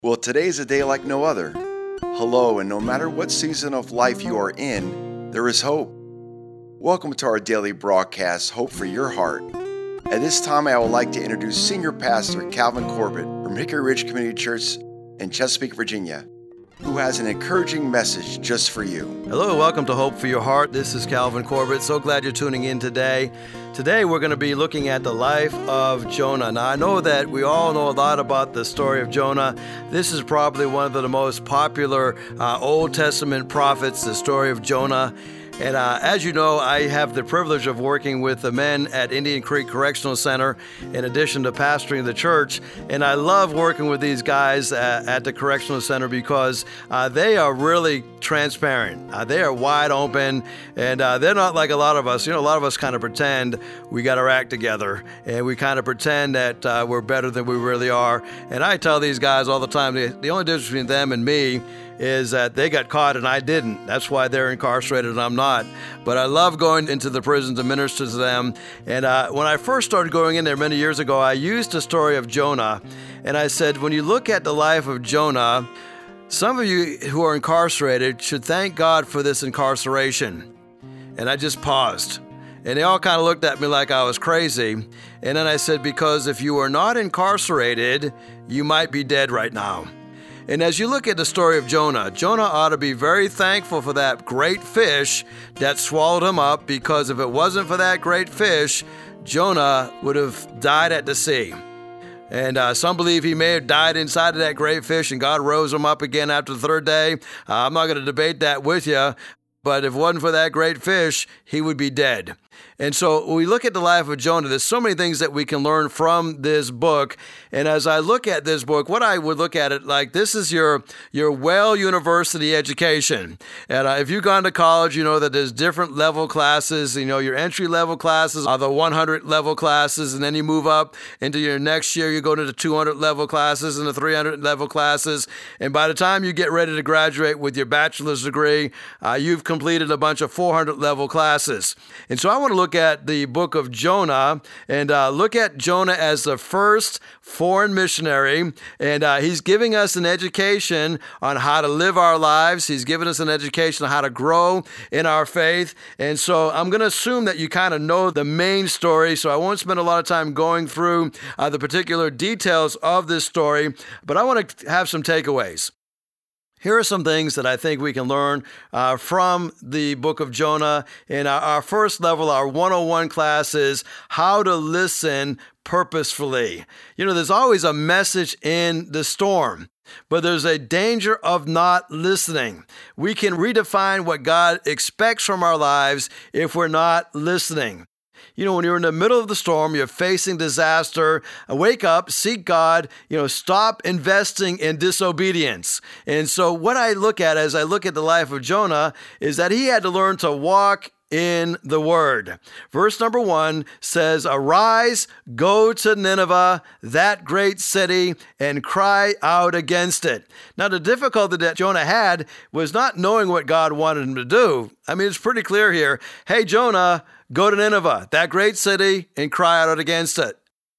Well, today's a day like no other. Hello, and no matter what season of life you are in, there is hope. Welcome to our daily broadcast, Hope for Your Heart. At this time, I would like to introduce Senior Pastor Calvin Corbett from Hickory Ridge Community Church in Chesapeake, Virginia, who has an encouraging message just for you. Hello, welcome to Hope for Your Heart. This is Calvin Corbett. So glad you're tuning in today. Today we're going to be looking at the life of Jonah. Now I know that we all know a lot about the story of Jonah. This is probably one of the most popular Old Testament prophets, the story of Jonah. And as you know, I have the privilege of working with the men at Indian Creek Correctional Center in addition to pastoring the church. And I love working with these guys at the Correctional Center because they are really transparent. They are wide open, and they're not like a lot of us. You know, a lot of us kind of pretend we got our act together, and we kind of pretend that we're better than we really are. And I tell these guys all the time, the only difference between them and me is that they got caught and I didn't. That's why they're incarcerated and I'm not. But I love going into the prisons to minister to them. And when I first started going in there many years ago, I used the story of Jonah. And I said, when you look at the life of Jonah, some of you who are incarcerated should thank God for this incarceration. And I just paused. And they all kind of looked at me like I was crazy. And then I said, because if you are not incarcerated, you might be dead right now. And as you look at the story of Jonah, Jonah ought to be very thankful for that great fish that swallowed him up, because if it wasn't for that great fish, Jonah would have died at the sea. And some believe he may have died inside of that great fish and God rose him up again after the third day. I'm not going to debate that with you, but if it wasn't for that great fish, he would be dead. And so when we look at the life of Jonah, there's so many things that we can learn from this book. And as I look at this book, what I would look at it like, this is your Whale University education. And if you've gone to college, you know that there's different level classes. You know, your entry level classes are the 100 level classes. And then you move up into your next year, you go to the 200 level classes and the 300 level classes. And by the time you get ready to graduate with your bachelor's degree, you've completed a bunch of 400 level classes. And so I want to look at the book of Jonah and look at Jonah as the first foreign missionary. And he's giving us an education on how to live our lives. He's giving us an education on how to grow in our faith. And so I'm going to assume that you kind of know the main story. So I won't spend a lot of time going through the particular details of this story, but I want to have some takeaways. Here are some things that I think we can learn from the book of Jonah. In our first level, our 101 class is how to listen purposefully. You know, there's always a message in the storm, but there's a danger of not listening. We can redefine what God expects from our lives if we're not listening. You know, when you're in the middle of the storm, you're facing disaster, wake up, seek God, stop investing in disobedience. And so what I look at as I look at the life of Jonah is that he had to learn to walk in the word. Verse number 1 says, "Arise, go to Nineveh, that great city, and cry out against it." Now, the difficulty that Jonah had was not knowing what God wanted him to do. I mean, it's pretty clear here. Hey, Jonah, go to Nineveh, that great city, and cry out against it.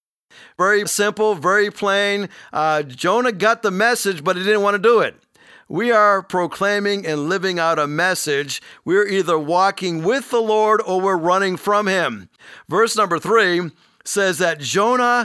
Very simple, very plain. Jonah got the message, but he didn't want to do it. We are proclaiming and living out a message. We're either walking with the Lord or we're running from him. Verse number 3 says that Jonah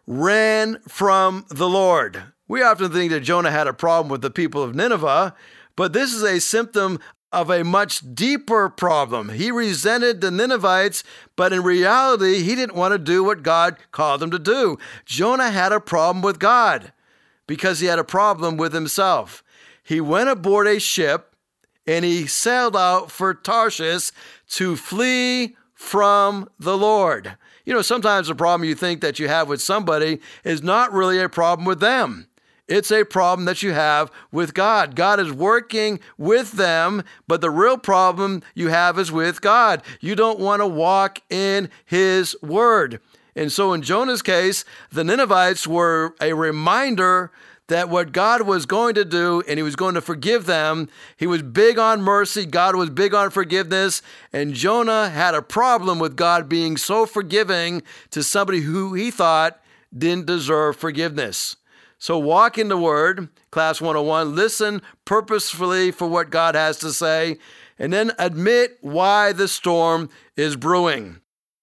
ran from the Lord. We often think that Jonah had a problem with the people of Nineveh, but this is a symptom of a much deeper problem. He resented the Ninevites, but in reality, he didn't want to do what God called him to do. Jonah had a problem with God because he had a problem with himself. He went aboard a ship and he sailed out for Tarshish to flee from the Lord. You know, sometimes the problem you think that you have with somebody is not really a problem with them. It's a problem that you have with God. God is working with them, but the real problem you have is with God. You don't want to walk in his word. And so in Jonah's case, the Ninevites were a reminder that what God was going to do, and he was going to forgive them. He was big on mercy. God was big on forgiveness. And Jonah had a problem with God being so forgiving to somebody who he thought didn't deserve forgiveness. So walk in the Word, Class 101, listen purposefully for what God has to say, and then admit why the storm is brewing.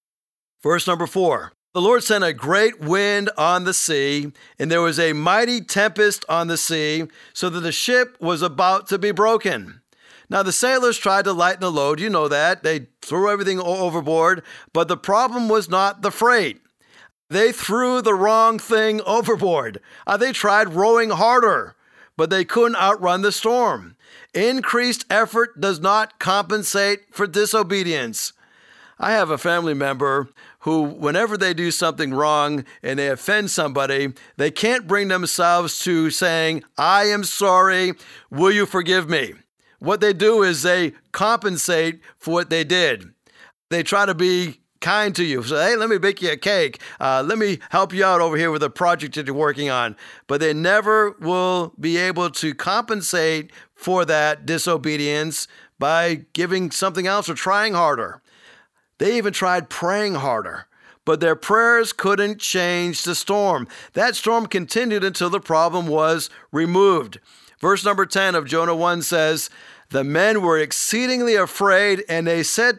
Verse number 4. The Lord sent a great wind on the sea, and there was a mighty tempest on the sea, so that the ship was about to be broken. Now the sailors tried to lighten the load, you know that. They threw everything overboard, but the problem was not the freight. They threw the wrong thing overboard. They tried rowing harder, but they couldn't outrun the storm. Increased effort does not compensate for disobedience. I have a family member who, whenever they do something wrong and they offend somebody, they can't bring themselves to saying, "I am sorry, will you forgive me?" What they do is they compensate for what they did. They try to be kind to you. So, hey, let me bake you a cake. Let me help you out over here with a project that you're working on. But they never will be able to compensate for that disobedience by giving something else or trying harder. They even tried praying harder, but their prayers couldn't change the storm. That storm continued until the problem was removed. Verse number 10 of Jonah 1 says, the men were exceedingly afraid, and they said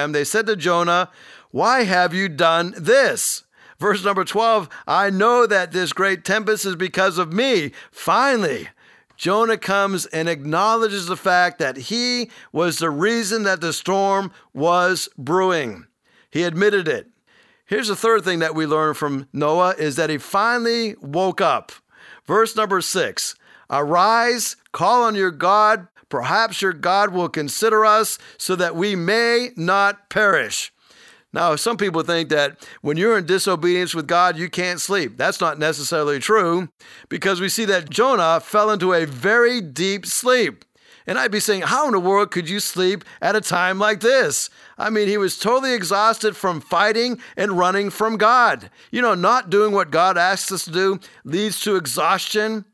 to Jonah, "Why have you done this?" Verse number 12, "I know that this great tempest is because of me." Finally, Jonah comes and acknowledges the fact that he was the reason that the storm was brewing. He admitted it. Here's the third thing that we learn from Noah is that he finally woke up. Verse number 6, "Arise, call on your God. Perhaps your God will consider us so that we may not perish." Now, some people think that when you're in disobedience with God, you can't sleep. That's not necessarily true, because we see that Jonah fell into a very deep sleep. And I'd be saying, how in the world could you sleep at a time like this? I mean, he was totally exhausted from fighting and running from God. You know, not doing what God asks us to do leads to exhaustion,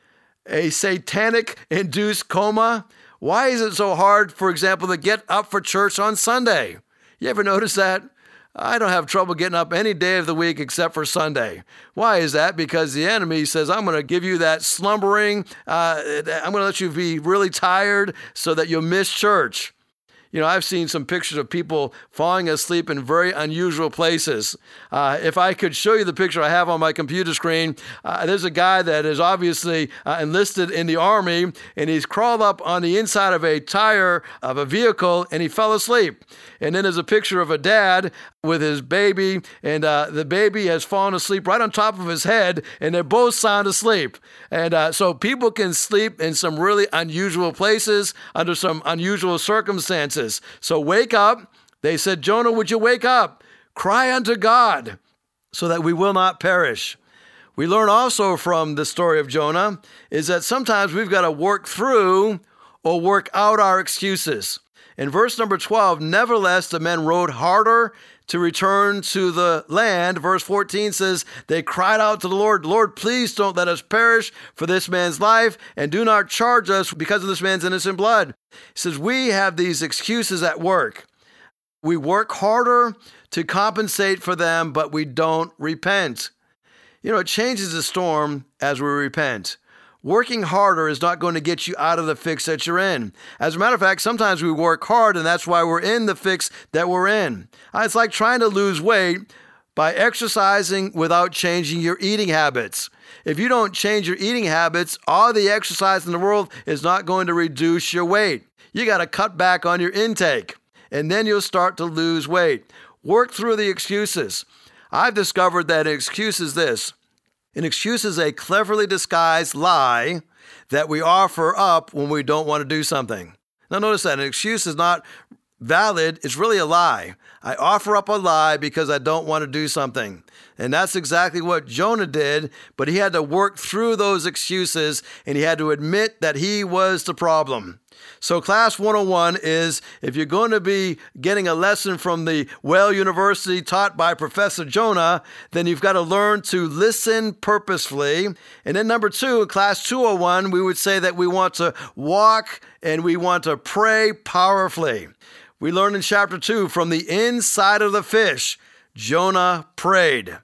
a satanic-induced coma. Why is it so hard, for example, to get up for church on Sunday? You ever notice that? I don't have trouble getting up any day of the week except for Sunday. Why is that? Because the enemy says, I'm going to give you that slumbering. I'm going to let you be really tired so that you'll miss church. You know, I've seen some pictures of people falling asleep in very unusual places. If I could show you the picture I have on my computer screen, there's a guy that is obviously enlisted in the Army, and he's crawled up on the inside of a tire of a vehicle, and he fell asleep. And then there's a picture of a dad with his baby, and the baby has fallen asleep right on top of his head, and they're both sound asleep. And so people can sleep in some really unusual places under some unusual circumstances. So wake up. They said, Jonah, would you wake up? Cry unto God so that we will not perish. We learn also from the story of Jonah is that sometimes we've got to work through or work out our excuses. In verse number 12, nevertheless, the men rowed harder to return to the land. Verse 14 says, they cried out to the Lord, Lord, please don't let us perish for this man's life, and do not charge us because of this man's innocent blood. He says, we have these excuses at work. We work harder to compensate for them, but we don't repent. You know, it changes the storm as we repent. Working harder is not going to get you out of the fix that you're in. As a matter of fact, sometimes we work hard, and that's why we're in the fix that we're in. It's like trying to lose weight by exercising without changing your eating habits. If you don't change your eating habits, all the exercise in the world is not going to reduce your weight. You got to cut back on your intake, and then you'll start to lose weight. Work through the excuses. I've discovered that an excuse is this. An excuse is a cleverly disguised lie that we offer up when we don't want to do something. Now notice that an excuse is not valid. It's really a lie. I offer up a lie because I don't want to do something. And that's exactly what Jonah did, but he had to work through those excuses, and he had to admit that he was the problem. So class 101 is, if you're going to be getting a lesson from the Whale University taught by Professor Jonah, then you've got to learn to listen purposefully. And then number 2, class 201, we would say that we want to walk and we want to pray powerfully. We learned in chapter 2, from the inside of the fish, Jonah prayed.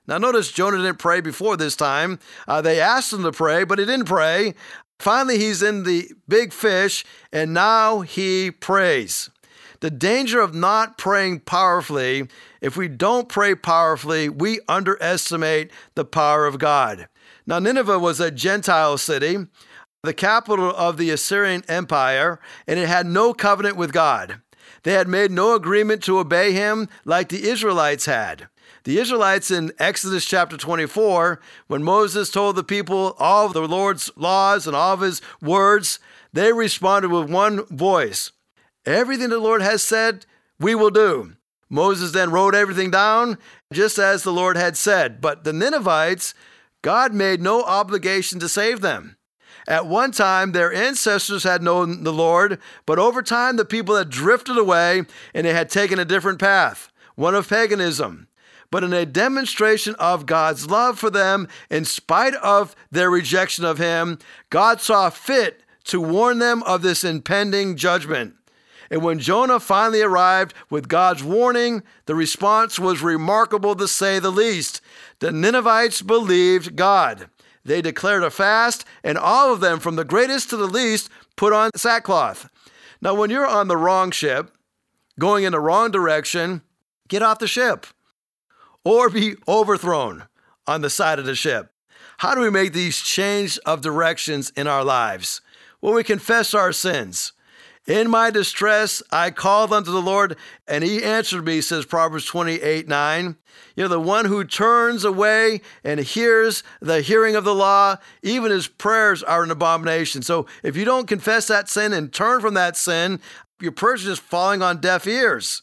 Now notice Jonah didn't pray before this time. They asked him to pray, but he didn't pray. Finally, he's in the big fish, and now he prays. The danger of not praying powerfully, if we don't pray powerfully, we underestimate the power of God. Now, Nineveh was a Gentile city, the capital of the Assyrian Empire, and it had no covenant with God. They had made no agreement to obey him like the Israelites had. The Israelites in Exodus chapter 24, when Moses told the people all of the Lord's laws and all of his words, they responded with one voice. Everything the Lord has said, we will do. Moses then wrote everything down just as the Lord had said. But the Ninevites, God made no obligation to save them. At one time, their ancestors had known the Lord, but over time, the people had drifted away and they had taken a different path, one of paganism. But in a demonstration of God's love for them, in spite of their rejection of him, God saw fit to warn them of this impending judgment. And when Jonah finally arrived with God's warning, the response was remarkable to say the least. The Ninevites believed God. They declared a fast, and all of them, from the greatest to the least, put on sackcloth. Now, when you're on the wrong ship, going in the wrong direction, get off the ship or be overthrown on the side of the ship. How do we make these change of directions in our lives? Well, we confess our sins. In my distress, I called unto the Lord, and he answered me, says Proverbs 28:9. The one who turns away and hears the hearing of the law, even his prayers are an abomination. So if you don't confess that sin and turn from that sin, your prayers are just falling on deaf ears.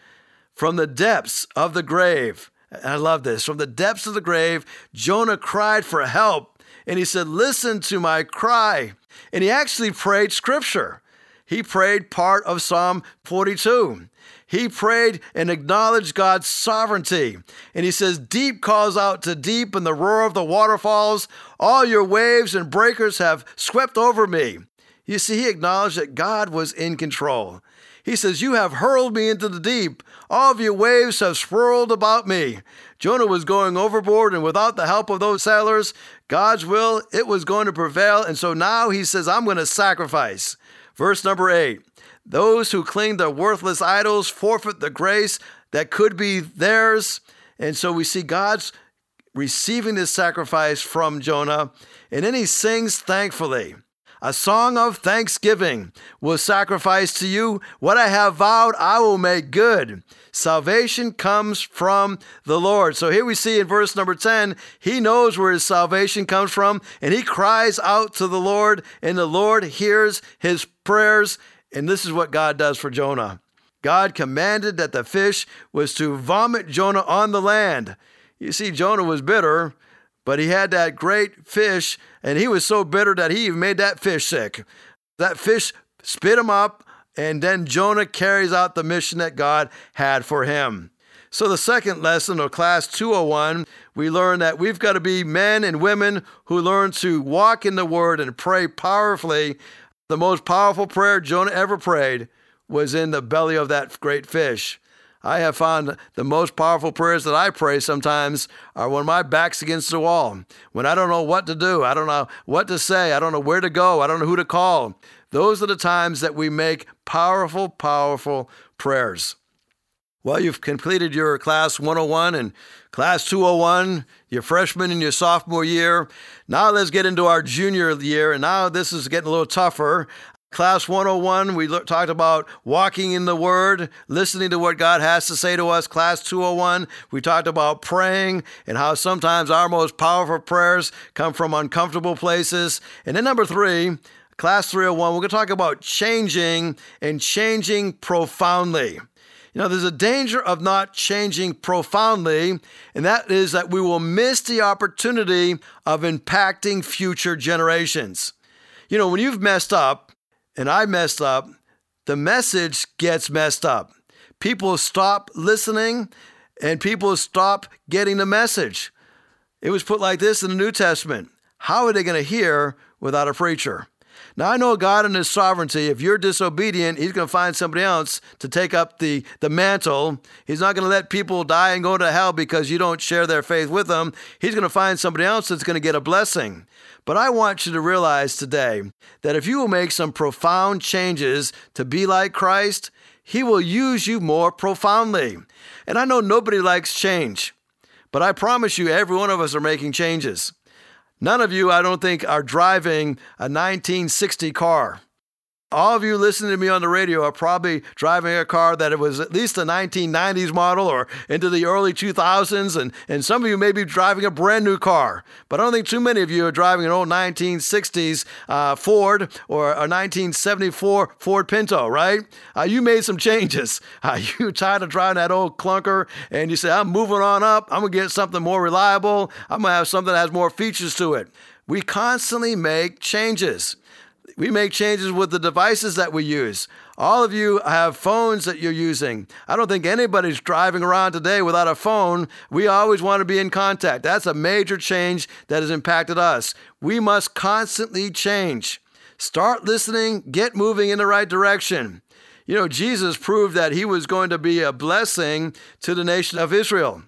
From the depths of the grave, I love this, from the depths of the grave, Jonah cried for help, and he said, listen to my cry. And he actually prayed scripture. He prayed part of Psalm 42. He prayed and acknowledged God's sovereignty. And he says, deep calls out to deep in the roar of the waterfalls. All your waves and breakers have swept over me. You see, he acknowledged that God was in control. He says, you have hurled me into the deep. All of your waves have swirled about me. Jonah was going overboard, and without the help of those sailors, God's will, it was going to prevail. And so now he says, I'm going to sacrifice. Verse number 8, those who cling to worthless idols forfeit the grace that could be theirs. And so we see God's receiving this sacrifice from Jonah, and then he sings thankfully. A song of thanksgiving will sacrifice to you. What I have vowed, I will make good. Salvation comes from the Lord. So here we see in verse number 10, he knows where his salvation comes from, and he cries out to the Lord, and the Lord hears his prayers. And this is what God does for Jonah. God commanded that the fish was to vomit Jonah on the land. You see, Jonah was bitter, but he had that great fish, and he was so bitter that he even made that fish sick. That fish spit him up, and then Jonah carries out the mission that God had for him. So the second lesson of Class 201, we learn that we've got to be men and women who learn to walk in the Word and pray powerfully. The most powerful prayer Jonah ever prayed was in the belly of that great fish. I have found the most powerful prayers that I pray sometimes are when my back's against the wall, when I don't know what to do, I don't know what to say, I don't know where to go, I don't know who to call. Those are the times that we make powerful, powerful prayers. Well, you've completed your Class 101 and Class 201, your freshman and your sophomore year. Now let's get into our junior year, and now this is getting a little tougher. Class 101, we talked about walking in the Word, listening to what God has to say to us. Class 201, we talked about praying and how sometimes our most powerful prayers come from uncomfortable places. And then number 3, Class 301, we're going to talk about changing and changing profoundly. There's a danger of not changing profoundly, and that is that we will miss the opportunity of impacting future generations. When you've messed up, and I messed up, the message gets messed up. People stop listening, and people stop getting the message. It was put like this in the New Testament. How are they going to hear without a preacher? Now, I know God in his sovereignty, if you're disobedient, he's going to find somebody else to take up the mantle. He's not going to let people die and go to hell because you don't share their faith with them. He's going to find somebody else that's going to get a blessing. But I want you to realize today that if you will make some profound changes to be like Christ, he will use you more profoundly. And I know nobody likes change, but I promise you every one of us are making changes. None of you, I don't think, are driving a 1960 car. All of you listening to me on the radio are probably driving a car that it was at least a 1990s model or into the early 2000s, and some of you may be driving a brand new car. But I don't think too many of you are driving an old 1960s Ford or a 1974 Ford Pinto, right? You made some changes. You tired of driving that old clunker, and you say, I'm moving on up. I'm going to get something more reliable. I'm going to have something that has more features to it. We constantly make changes. We make changes with the devices that we use. All of you have phones that you're using. I don't think anybody's driving around today without a phone. We always want to be in contact. That's a major change that has impacted us. We must constantly change. Start listening, get moving in the right direction. You know, Jesus proved that he was going to be a blessing to the nation of Israel.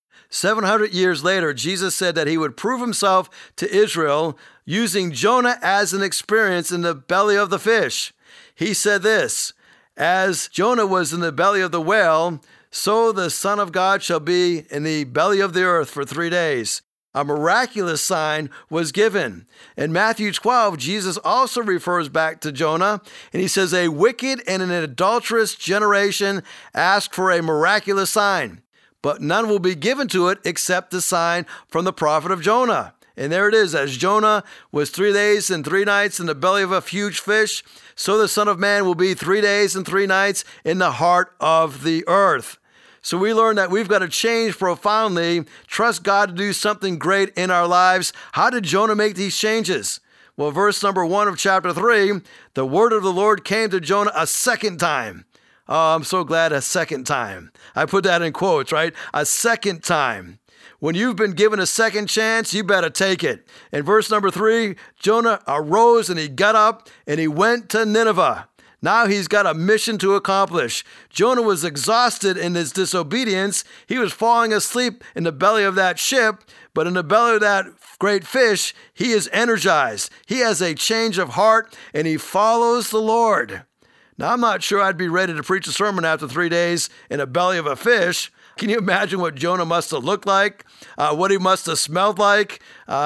700 years later, Jesus said that he would prove himself to Israel using Jonah as an experience in the belly of the fish. He said this, as Jonah was in the belly of the whale, so the Son of God shall be in the belly of the earth for 3 days. A miraculous sign was given. In Matthew 12, Jesus also refers back to Jonah, and he says, a wicked and an adulterous generation asked for a miraculous sign, but none will be given to it except the sign from the prophet of Jonah. And there it is, as Jonah was 3 days and 3 nights in the belly of a huge fish, so the Son of Man will be 3 days and 3 nights in the heart of the earth. So we learn that we've got to change profoundly, trust God to do something great in our lives. How did Jonah make these changes? Well, verse number 1 of chapter 3, the word of the Lord came to Jonah a second time. Oh, I'm so glad a second time. I put that in quotes, right? A second time. When you've been given a second chance, you better take it. In verse number 3, Jonah arose and he got up and he went to Nineveh. Now he's got a mission to accomplish. Jonah was exhausted in his disobedience. He was falling asleep in the belly of that ship, but in the belly of that great fish, he is energized. He has a change of heart and he follows the Lord. Now, I'm not sure I'd be ready to preach a sermon after 3 days in the belly of a fish. Can you imagine what Jonah must have looked like? What he must have smelled like?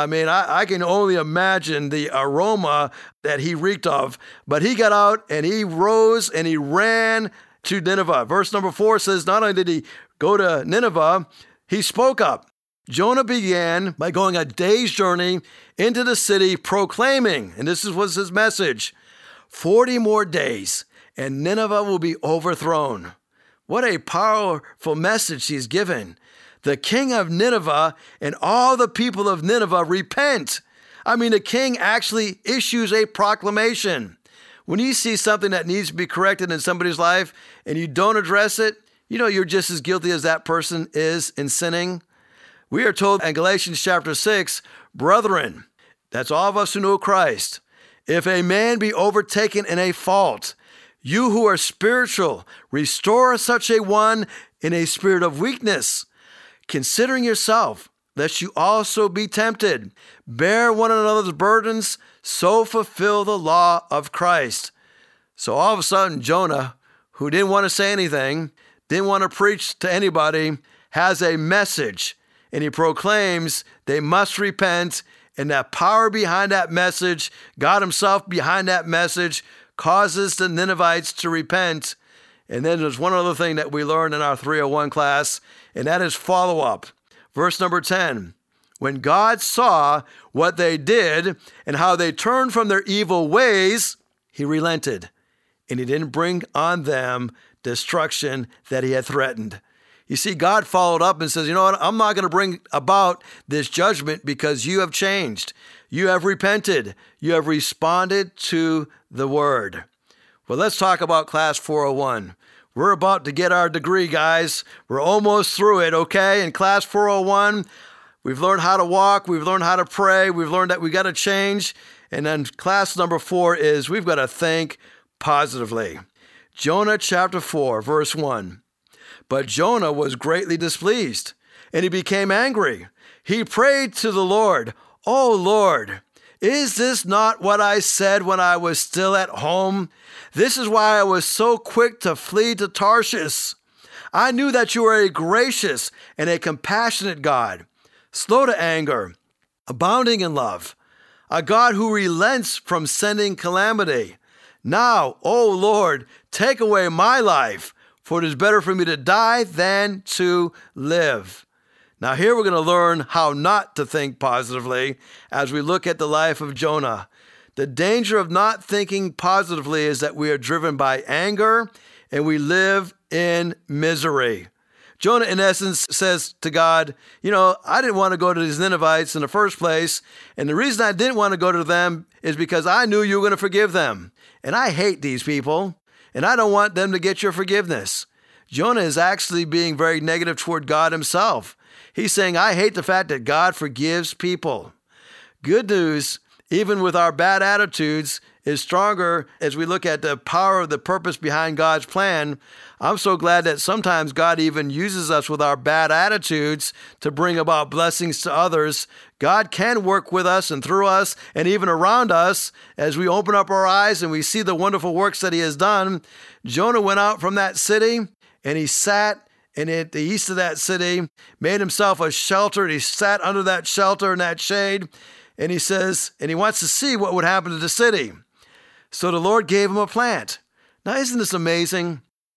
I can only imagine the aroma that he reeked of. But he got out and he rose and he ran to Nineveh. Verse number 4 says, not only did he go to Nineveh, he spoke up. Jonah began by going a day's journey into the city proclaiming, and this was his message, 40 more days and Nineveh will be overthrown. What a powerful message he's given. The king of Nineveh and all the people of Nineveh repent. The king actually issues a proclamation. When you see something that needs to be corrected in somebody's life and you don't address it, you're just as guilty as that person is in sinning. We are told in Galatians chapter 6, brethren, that's all of us who know Christ, if a man be overtaken in a fault, you who are spiritual, restore such a one in a spirit of weakness, considering yourself, lest you also be tempted. Bear one another's burdens, so fulfill the law of Christ. So all of a sudden, Jonah, who didn't want to say anything, didn't want to preach to anybody, has a message, and he proclaims they must repent, and that power behind that message, God himself behind that message, causes the Ninevites to repent. And then there's one other thing that we learned in our 301 class, and that is follow-up. Verse number 10, when God saw what they did and how they turned from their evil ways, he relented, and he didn't bring on them destruction that he had threatened. You see, God followed up and says, you know what, I'm not going to bring about this judgment because you have changed. You have repented. You have responded to the word. Well, let's talk about Class 401. We're about to get our degree, guys. We're almost through it, okay? In Class 401, we've learned how to walk. We've learned how to pray. We've learned that we got to change. And then class number 4 is we've got to think positively. Jonah chapter 4, verse 1. But Jonah was greatly displeased, and he became angry. He prayed to the Lord, "O Lord, is this not what I said when I was still at home? This is why I was so quick to flee to Tarshish. I knew that you are a gracious and a compassionate God, slow to anger, abounding in love, a God who relents from sending calamity. Now, O Lord, take away my life, for it is better for me to die than to live." Now here we're going to learn how not to think positively as we look at the life of Jonah. The danger of not thinking positively is that we are driven by anger and we live in misery. Jonah, in essence, says to God, I didn't want to go to these Ninevites in the first place, and the reason I didn't want to go to them is because I knew you were going to forgive them. And I hate these people, and I don't want them to get your forgiveness. Jonah is actually being very negative toward God himself. He's saying, I hate the fact that God forgives people. Good news, even with our bad attitudes, is stronger as we look at the power of the purpose behind God's plan. I'm so glad that sometimes God even uses us with our bad attitudes to bring about blessings to others. God can work with us and through us and even around us as we open up our eyes and we see the wonderful works that he has done. Jonah went out from that city and he sat and at the east of that city, made himself a shelter. He sat under that shelter and that shade. And he says, and he wants to see what would happen to the city. So the Lord gave him a plant. Now, isn't this amazing?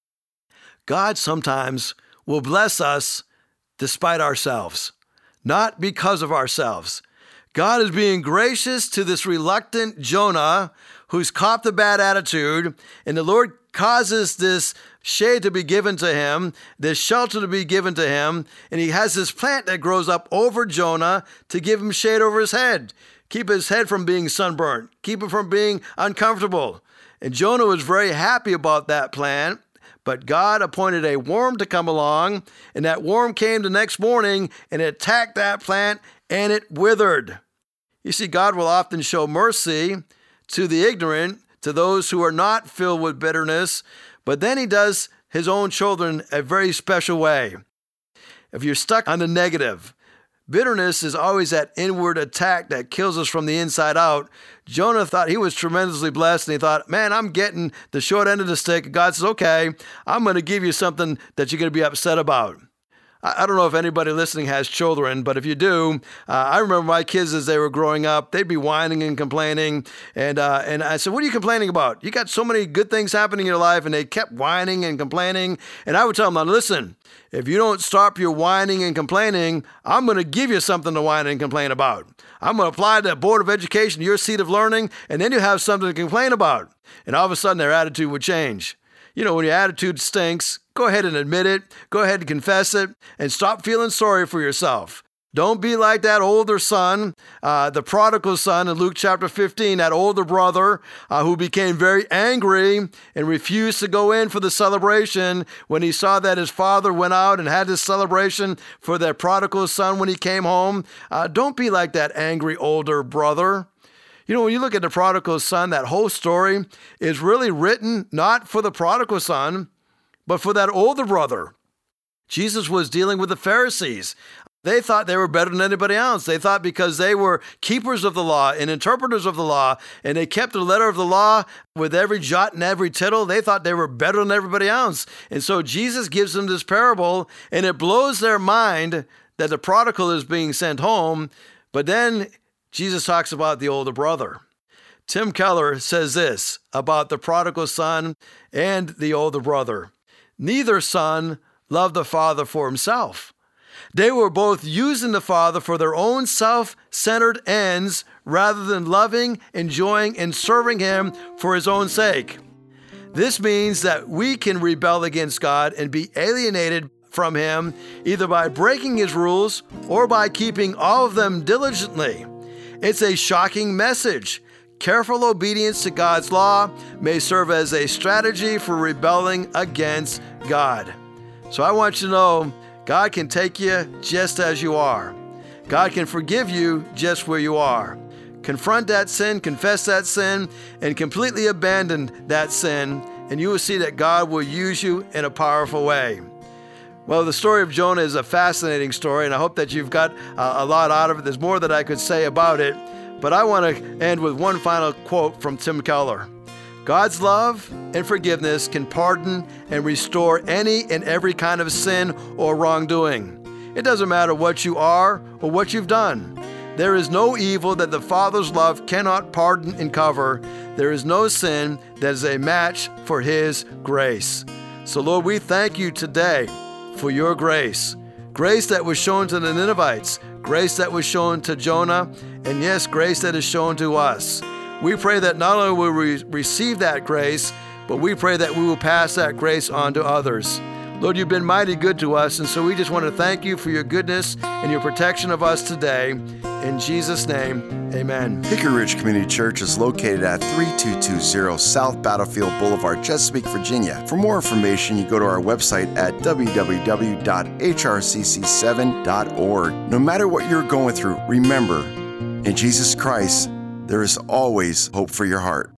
God sometimes will bless us despite ourselves, not because of ourselves. God is being gracious to this reluctant Jonah who's caught the bad attitude, and the Lord causes this shade to be given to him, this shelter to be given to him, and he has this plant that grows up over Jonah to give him shade over his head, keep his head from being sunburnt, keep him from being uncomfortable. And Jonah was very happy about that plant, but God appointed a worm to come along, and that worm came the next morning and it attacked that plant and it withered. You see, God will often show mercy to the ignorant, to those who are not filled with bitterness, but then he does his own children a very special way. If you're stuck on the negative, bitterness is always that inward attack that kills us from the inside out. Jonah thought he was tremendously blessed, and he thought, man, I'm getting the short end of the stick. God says, okay, I'm going to give you something that you're going to be upset about. I don't know if anybody listening has children, but if you do, I remember my kids as they were growing up, they'd be whining and complaining. And I said, what are you complaining about? You got so many good things happening in your life. And they kept whining and complaining. And I would tell them, now, listen, if you don't stop your whining and complaining, I'm going to give you something to whine and complain about. I'm going to apply the Board of Education to your seat of learning, and then you have something to complain about. And all of a sudden, their attitude would change. When your attitude stinks, go ahead and admit it. Go ahead and confess it and stop feeling sorry for yourself. Don't be like that older son, the prodigal son in Luke chapter 15, that older brother who became very angry and refused to go in for the celebration when he saw that his father went out and had this celebration for their prodigal son when he came home. Don't be like that angry older brother. When you look at the prodigal son, that whole story is really written not for the prodigal son, but for that older brother. Jesus was dealing with the Pharisees. They thought they were better than anybody else. They thought because they were keepers of the law and interpreters of the law, and they kept the letter of the law with every jot and every tittle, they thought they were better than everybody else. And so Jesus gives them this parable, and it blows their mind that the prodigal is being sent home, but then Jesus talks about the older brother. Tim Keller says this about the prodigal son and the older brother. Neither son loved the father for himself. They were both using the father for their own self-centered ends rather than loving, enjoying, and serving him for his own sake. This means that we can rebel against God and be alienated from him either by breaking his rules or by keeping all of them diligently. It's a shocking message. Careful obedience to God's law may serve as a strategy for rebelling against God. So I want you to know, God can take you just as you are. God can forgive you just where you are. confront that sin, confess that sin, and completely abandon that sin, and you will see that God will use you in a powerful way. Well, the story of Jonah is a fascinating story, and I hope that you've got a lot out of it. There's more that I could say about it, but I want to end with one final quote from Tim Keller. God's love and forgiveness can pardon and restore any and every kind of sin or wrongdoing. It doesn't matter what you are or what you've done. There is no evil that the Father's love cannot pardon and cover. There is no sin that is a match for His grace. So Lord, we thank you today for your grace. Grace that was shown to the Ninevites, grace that was shown to Jonah, and yes, grace that is shown to us. We pray that not only will we receive that grace, but we pray that we will pass that grace on to others. Lord, you've been mighty good to us, and so we just want to thank you for your goodness and your protection of us today. In Jesus' name, amen. Hickory Ridge Community Church is located at 3220 South Battlefield Boulevard, Chesapeake, Virginia. For more information, you go to our website at www.hrcc7.org. No matter what you're going through, remember, in Jesus Christ, there is always hope for your heart.